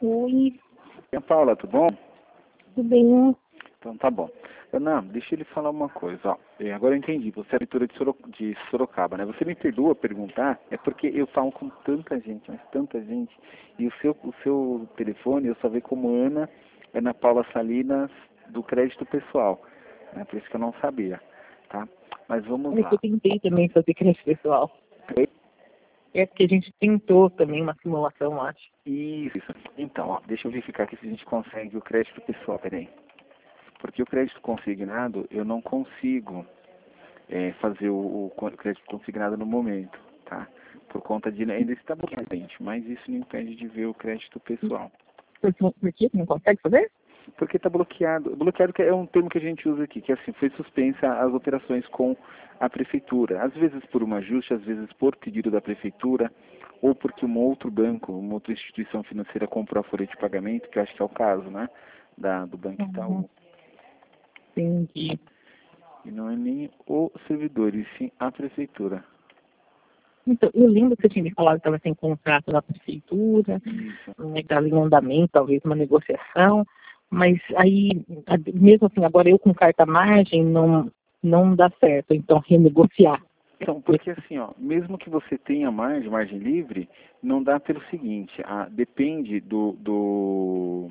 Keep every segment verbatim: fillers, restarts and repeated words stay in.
Oi, E a Paula, tudo bom? tudo bem? Então tá bom. Ana, deixa ele falar uma coisa, ó. É, agora eu entendi, você é leitura de, Soro... de Sorocaba, né? Você me perdoa perguntar, é porque eu falo com tanta gente, mas tanta gente, e o seu, o seu telefone eu só vejo como Ana, Ana Paula Salinas, do crédito pessoal, né? Por isso que eu não sabia, tá? Mas vamos É que eu lá. tentei também fazer crédito pessoal. É porque a gente tentou também uma simulação, acho. Isso, isso. Então, ó, deixa eu verificar aqui se a gente consegue o crédito pessoal, peraí. Porque o crédito consignado, eu não consigo é, fazer o, o crédito consignado no momento, tá? Por conta de ainda está bloqueado, gente, mas isso não impede de ver o crédito pessoal. Por, por que não consegue fazer? Porque está bloqueado. Bloqueado que é um termo que a gente usa aqui, que é assim, foi suspensa as operações com a prefeitura. Às vezes por um ajuste, às vezes por pedido da prefeitura, ou porque um outro banco, uma outra instituição financeira comprou a folha de pagamento, que eu acho que é o caso, né? Da, do Banco Uhum. Itaú. Entendi. E não é nem o servidor, e sim a prefeitura. Então, eu lembro que você tinha me falado que estava sem contrato na prefeitura, Isso. né, que estava em andamento, talvez uma negociação, mas aí, a- mesmo assim, agora eu com carta margem não, não dá certo, então renegociar. Então, porque assim, ó, mesmo que você tenha margem, margem livre, não dá pelo seguinte, ah, depende do, do,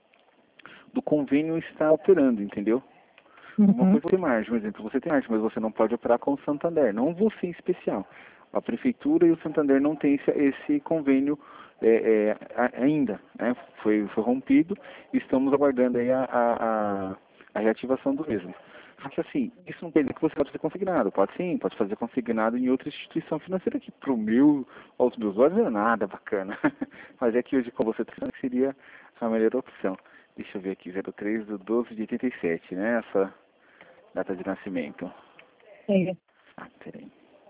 do convênio estar operando, entendeu? Uma Uhum. coisa é ter margem, por exemplo, você tem margem, mas você não pode operar com o Santander, não você em especial. A prefeitura e o Santander não têm esse, esse convênio é, é, a- ainda, né? Foi, foi rompido e estamos aguardando aí a, a, a, a reativação do mesmo. Só que assim, isso não quer dizer que você pode ser consignado. Pode sim, pode fazer consignado em outra instituição financeira que pro meu, aos meus olhos não é nada bacana. Mas é que hoje com você tá, seria a melhor opção. Deixa eu ver aqui, zero três do doze de oitenta e sete, né? Essa data de nascimento. É. Ah, peraí.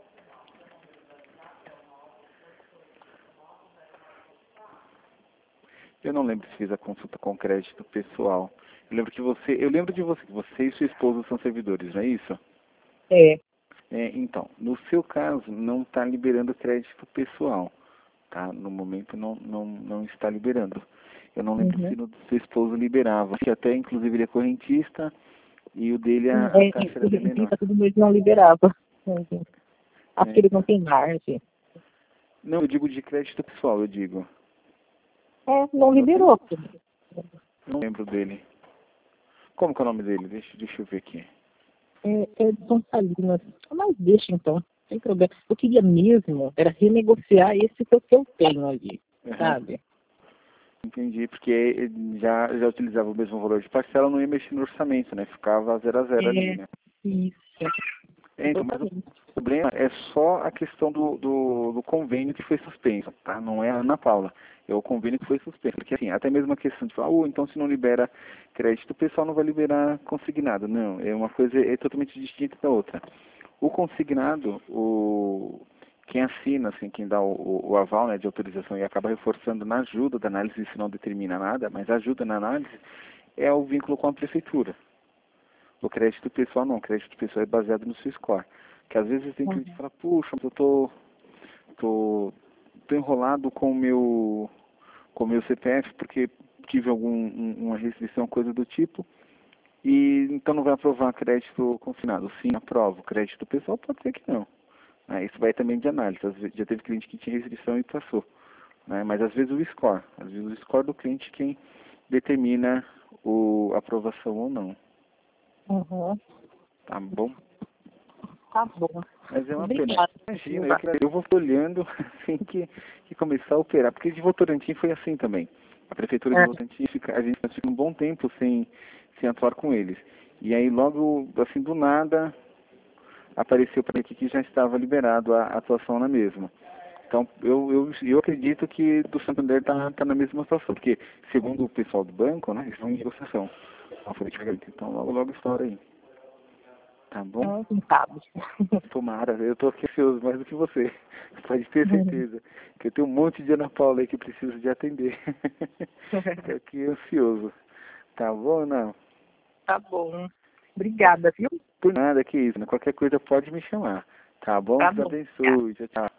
Eu não lembro se fiz a consulta com crédito pessoal. Eu lembro que você, eu lembro de você, que você e sua esposa são servidores, não é isso? É. É, então, no seu caso, não está liberando crédito pessoal, tá? No momento não, não, não está liberando. Eu não lembro Uhum. se no do seu esposo liberava, que até inclusive ele é correntista e o dele a, a É, taxa era o bem menor. rentista tudo mesmo não liberava. Uhum. Acho É, que ele não então. tem margem. Não, eu digo de crédito pessoal, eu digo. É, não Eu até liberou. não lembro dele. Como que é o nome dele? Deixa, deixa eu ver aqui. É, é São Salinas. Mas deixa então, sem problema. Eu queria mesmo era renegociar esse que eu que eu tenho ali, Aham. sabe? Entendi, porque ele já, já utilizava o mesmo valor de parcela, não ia mexer no orçamento, né? Ficava zero a zero ali, É, né? isso. É, então, mas o Exatamente. problema é só a questão do, do, do convênio que foi suspenso, tá? Não é a Ana Paula, é o convênio que foi suspenso. Porque assim, até mesmo a questão de falar, oh, então se não libera crédito, o pessoal não vai liberar consignado. Não, é uma coisa é totalmente distinta da outra. O consignado, o quem assina, assim, quem dá o, o, o aval, né, de autorização e acaba reforçando na ajuda da análise, isso não determina nada, mas ajuda na análise, é o vínculo com a prefeitura. O crédito pessoal não, o crédito pessoal é baseado no seu score. Que às vezes tem cliente que Uhum. fala, puxa, mas eu tô, tô, tô enrolado com o meu, com o meu C P F porque tive algum, um- uma restrição, coisa do tipo, e então não vai aprovar crédito confinado. Sim, aprova. O crédito pessoal pode ser que não. Né? Isso vai também de análise. Às vezes, já teve cliente que tinha restrição e passou. Né? Mas às vezes o score. Às vezes o score do cliente quem determina o, a aprovação ou não. Uhum. Tá bom? Tá bom. Mas é uma pena. Obrigada, Imagina, eu, Silva. que- eu vou olhando assim que, que começar a operar. Porque de Votorantim foi assim também. A prefeitura de É. Votorantim, fica, a gente fica um bom tempo sem, sem atuar com eles. E aí logo, assim, do nada, apareceu para aqui que já estava liberado a atuação na mesma. Então, eu, eu, eu acredito que do Santander está tá na mesma situação, porque, segundo o pessoal do banco, né, eles estão em negociação. Então, foi diferente. Então, logo, logo estoura aí. Tá bom? Não, quem sabe. Tomara, eu estou ansioso mais do que você. Pode ter certeza. Que eu tenho um monte de Ana Paula aí que preciso de atender. Estou aqui ansioso. Tá bom, não? Tá bom. Obrigada, viu? Por nada, que isso. Né? Qualquer coisa pode me chamar. Tá bom? Tá Deus bom. abençoe. Tchau, tchau.